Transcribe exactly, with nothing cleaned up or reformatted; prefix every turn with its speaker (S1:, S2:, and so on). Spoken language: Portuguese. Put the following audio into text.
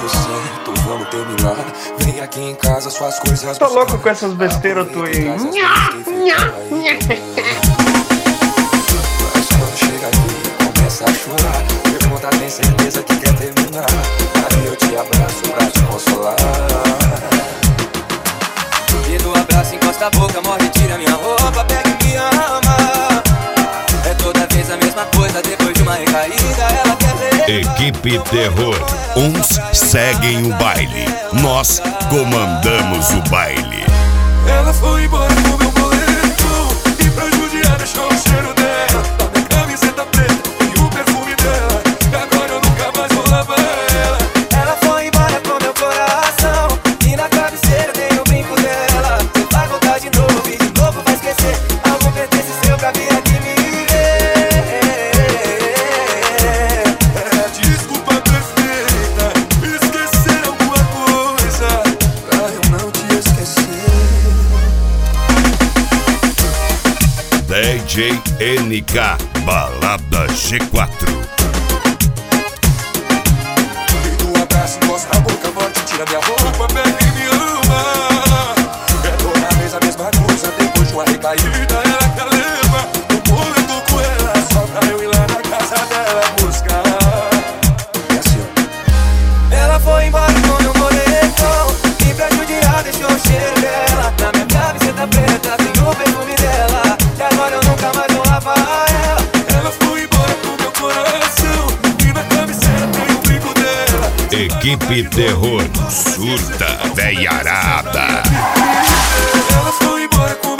S1: você, vamos terminar. Vem aqui em casa, suas coisas.
S2: Tô louco com essas besteiras tu aí.
S1: Mas quando chega aqui, começa a chorar. Pergunta, tem certeza que quer terminar? Aí eu te abraço pra te consolar.
S3: E do abraço encosta a boca, morre, tira minha roupa, pega e me ama. É toda vez a mesma coisa, depois de uma recaída ela quer ver.
S4: Equipe Terror, uns seguem o baile, nós comandamos o baile.
S1: Ela foi embora com meu boleto e pra judiar deixou o cheiro dela, a minha camiseta preta e o perfume dela. E agora eu nunca mais vou lavar ela.
S3: Ela foi embora com meu coração e na cabeceira tem o brinco dela. Você vai voltar de novo e de novo vai esquecer. Algo pertence seu pra vir aqui me ver.
S1: É desculpa perfeita, esquecer alguma coisa pra eu não te esquecer.
S4: D J N K, Balada G quatro.
S1: E do abraço, encosta a boca, morte, tira minha roupa, pega e me ama. É toda vez a mesma coisa, depois de uma recaída ela quer levar. No momento com ela, só pra eu ir lá na casa dela buscar. E assim, ó.
S3: Ela foi embora com meu moletom e pra judiar deixou o cheiro dela. Na minha camiseta preta tem o perfume dela. E agora eu nunca mais vou lavar ela.
S1: Ela foi embora com meu coração e na camiseta tem o brinco dela.
S4: Equipe Terror, surta, veiarada.
S1: Ela foi embora com